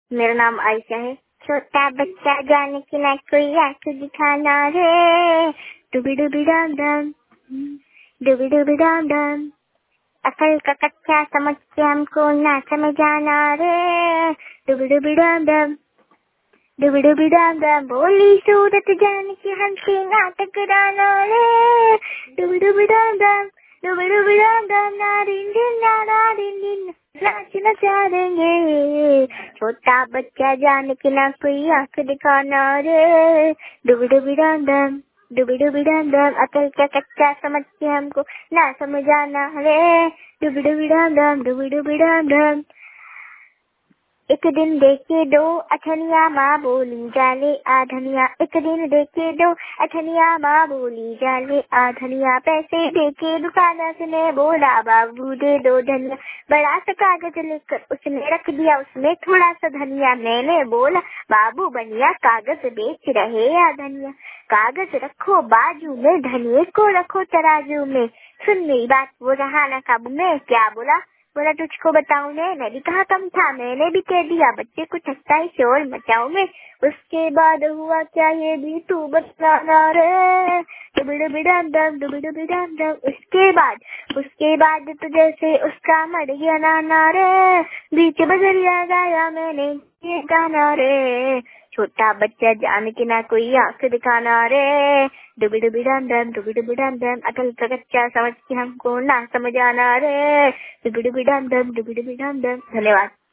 मेरा नाम आयशा है। छोटा बच्चा जाने की ना कोई आंख दिखाना रे, डुबी डुबी डम डम, डुबी डुबी डम डम। अकल का कच्चा समझ के हमको ना समझाना रे, डुबी डुबी डम डम, डुबी डुबी डम डम। बोली सूरत जान के हमसे ना टकराना रे, डुबी डुबी डम डम, डुबी डुबी डम डम। नारिन दिन नारिन दिन नाच नचा देंगे। छोटा बच्चा जान के ना कोई आंख दिखाना रे, डुबी डुबी डम डम, डुबी डुबी डम डम। अकल का कच्चा समझ के हमको ना समझाना रे, डुबी डुबी डम डम, डुबी डुबी डम डम। एक दिन देखे दो अठनिया माँ बोली जाले आधनिया, एक दिन देखे दो अठनिया माँ बोली जाले आधनिया। पैसे देके दुकानदार ने बोला बाबू दे दो धनिया, बड़ा सा कागज लेकर उसने रख दिया उसमें थोड़ा सा धनिया। मैंने बोला बाबू बनिया कागज बेच रहे या धनिया, कागज रखो बाजू में धनिये को रखो तराजू में। सुन मेरी बात वो रहा ना काबू में, क्या बोला बोला तुझको बताऊं मैं भी कहा कम था, मैंने भी कह दिया बच्चे को छक्का ही शोर मचाऊं मैं। उसके बाद हुआ क्या ये भी तू बताना रे, डुबी डुबी डम डम, डुबी डुबी डम डम। उसके बाद तो जैसे उसका मर गया नाना रे, बीच बजरिया गाया मैंने ये गाना रे। छोटा बच्चा जान के ना कोई आंख दिखाना रे, डुबी डुबी डम डम, डुबी डुबी डम डम। अकल का कच्चा समझ के हमको ना समझाना रे, डुबी डुबी डम डम, डुबी डुबी डम डम। धन्यवाद।